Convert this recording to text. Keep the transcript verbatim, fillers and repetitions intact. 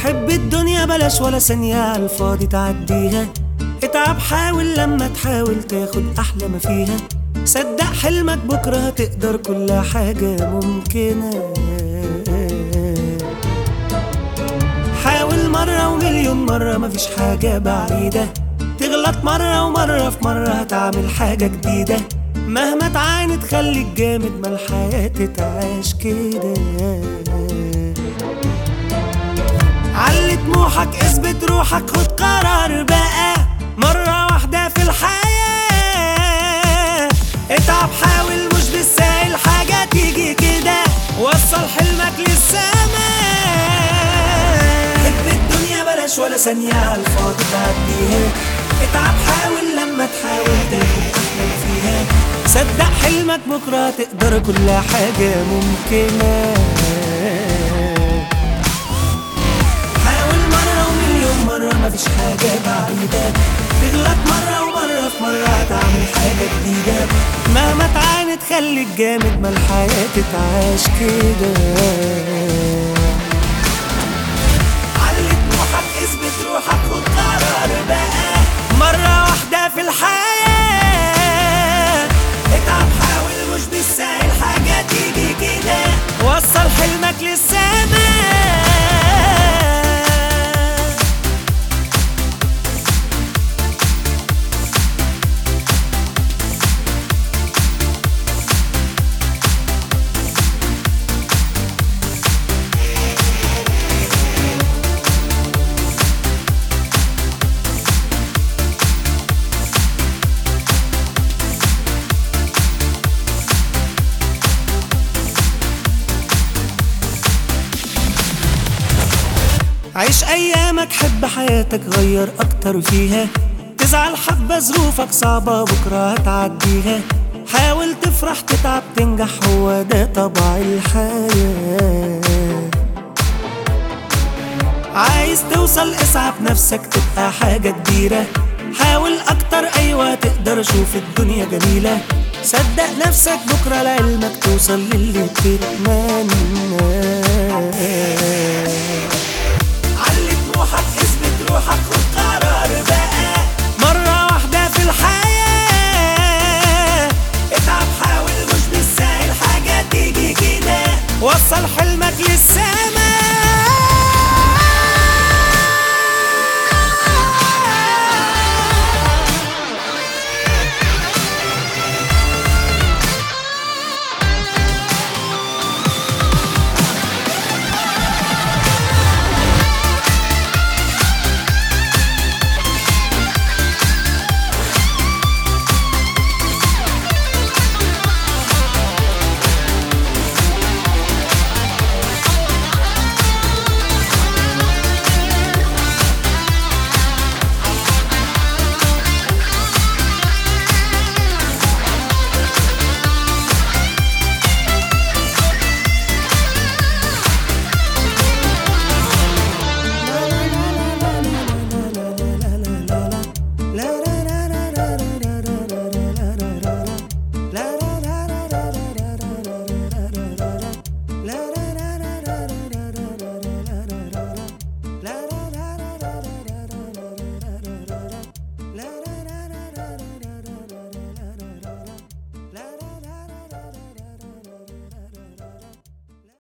حب الدنيا بلاش ولا ثانية عالفاضي تعديها. اتعب حاول لما تحاول تاخد أحلى ما فيها. صدق حلمك بكرة هتقدر كل حاجة ممكنة. حاول مرة ومليون مرة مفيش حاجة بعيدة. تغلط مرة ومرة في مرة هتعمل حاجة جديدة. مهما تعاند خليك جامد ما الحياة تتعاش كده. علي طموحك اثبت روحك خد قرار بقى مرة واحدة في الحياة. اتعب حاول مش بالسهل حاجة تيجي كده. وصل حلمك للسماء. حب الدنيا بلاش ولا ثانية عالفاضي تعديها. اتعب حاول لما تحاول تاخد أحلى فيها. صدق حلمك بكرة تقدر كل حاجة ممكنة. حاول مرة ومليون مرة مفيش حاجة بعيدة. تغلط مرة ومرة في مرة هتعمل حاجة جديدة. مهما تعاند خليك جامد ما الحياة تتعاش كده. علي طموحك اثبت روحك خد قرار بقى مرة واحدة في الحياة. اتعب حاول مش بالسهل حاجة تيجي كده. وصل حلمك للسماء. عيش ايامك حب حياتك غير اكتر فيها. تزعل حبة ظروفك صعبة بكرة هتعديها. حاول تفرح تتعب تنجح هو ده طبع الحياة. عايز توصل اسعى بنفسك تبقى حاجة كبيرة. حاول اكتر ايوه تقدر شوف الدنيا جميلة. صدق نفسك بكرة لعلمك توصل للي بتتمنى.